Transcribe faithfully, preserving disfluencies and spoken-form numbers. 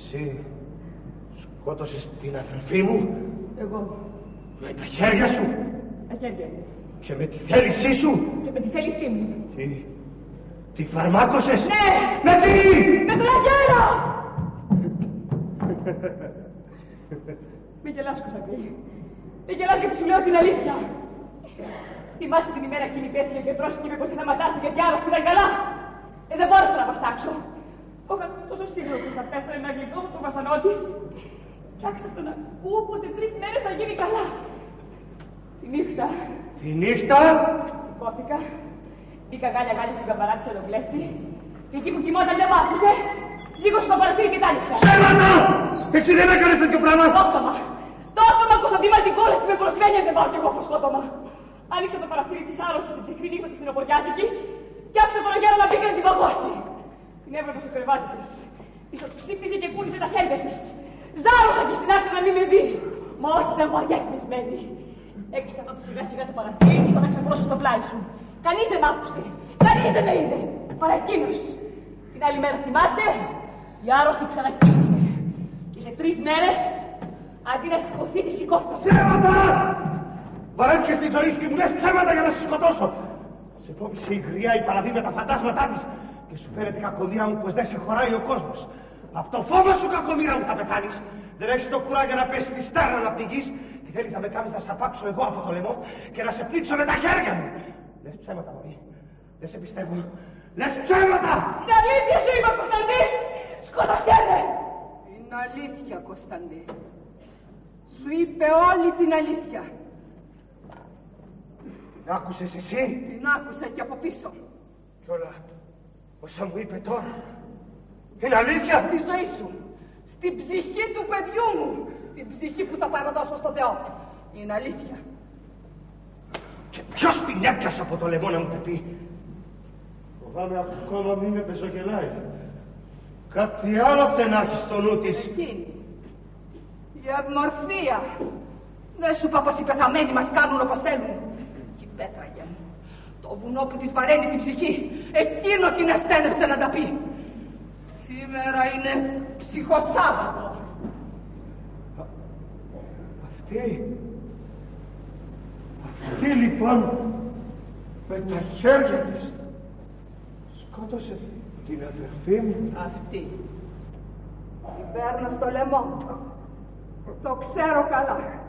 Εσύ σκότωσες την αδελφή μου. Εγώ. Με τα χέρια σου. Τα χέρια μου. Και με τη θέλησή σου. Και με τη θέλησή μου. Τι, τη φαρμάκωσες. Ναι. Με τι. Με τον αγέρα. Μη γελάς, Κωνσταντή. Μη γελάς γιατί σου λέω την αλήθεια. Θυμάσαι την ημέρα εκείνη που έφυγε και τρώσει και είπε πως δεν θα ματάθηκε και άλλος που ήταν καλά. Ε, δεν μπόρεσα να βαστάξω. Είχα τόσο σίγουρο πως θα πέθανε ένα γλυκό το βασανό της. Κι άρχισα τον να ακούω πως σε τρεις μέρες θα γίνει καλά. Τη νύχτα. Τη νύχτα. Σηκώθηκα. Μπήκα γάλια γάλια στην καμπαρά της ολοκλέφτη. Και εκεί που κοιμόταν δεν μ' άκουσε. Σήκωσε στο παραθύρι και τ' άνοιξα. Ψέματα! Έτσι δεν έκανες τέτοιο πράγμα. Δόκτωμα. Δόκτωμα, Κωνσταντή, μα την κόλαση με προσμένει, δεν πάω κι εγώ φωσκότωμα. Άνοιξα το παραθύρι της άρρωσης στην ψυχρή νύχτα της Νεοποριάτικη και άφησα τον αγέρα να μπει και να την παγώσει. Την έβλεπα στο κρεβάτι της. Της ξύπνησε και κούνησε τα χέρια της. Ζάρωσα και στην άκρη να μην με δει. Μα όχι, ήταν βαριά εκνεσμένη. Έκλεισα τότε σιγά σιγά το παραθύρι και είπα να ξαπλώσω στο πλάι σου. Κανείς δεν μ' άκουσε. Κανείς δεν με είδε. Παρά εκείνος. Την άλλη μέρα θυμάστε, η άρρωστη ξανακύλησε. Και σε τρεις μέρες, αντί να σηκωθεί, τη σηκώθηκα. Ψέματα! Βαρέθηκες τη ζωή σου και μου λες ψέματα για να σε σκοτώσω. Σε φόβησε η γριά η παραδεί με τα φαντάσματά της και σου φέρεται κακομοίρα μου πως δεν σε χωράει ο κόσμος. Από το φόβο σου κακομοίρα μου θα πεθάνεις. Δεν έχεις το κουράγιο να πέσει τη στάρνα να πνιγείς και θέλεις να με κάνεις να σαπάξω εγώ από το λαιμό και να σε πλήξω με τα χέρια μου. Λες ψέματα, μωρή. Δεν σε πιστεύω. Λες ψέματα! Την αλήθεια σου είπα, Κωνσταντή! Σκότωσέ με! Είναι αλήθεια, Κωνσταντή. Σου είπε όλη την αλήθεια. Την άκουσες εσύ? Την άκουσα και από πίσω. Κι όλα όσα μου είπε τώρα είναι αλήθεια. Στη ζωή σου. Στην ψυχή του παιδιού μου. Στην ψυχή που θα παραδώσω στο Θεό. Είναι αλήθεια. Και ποιος την έπιασε από το λαιμό να μου τα πει? Φοβάμαι ακόμα μη με πεζογελάει. Κάτι άλλο δεν έχει στο νου της. Εκείνη. Η ευμορφία. Δεν σου είπα πως οι πεθαμένοι μας κάνουν όπως θέλουν. Και η πέτραγε μου. Το βουνό που της βαραίνει την ψυχή. Εκείνο την εστένεψε να τα πει. Σήμερα είναι ψυχοσάββατο. Αυτή. Αυτή λοιπόν με τα χέρια της σκότωσε την αδερφή μου. Αυτή. Την παίρνω στο λαιμό. Το ξέρω καλά.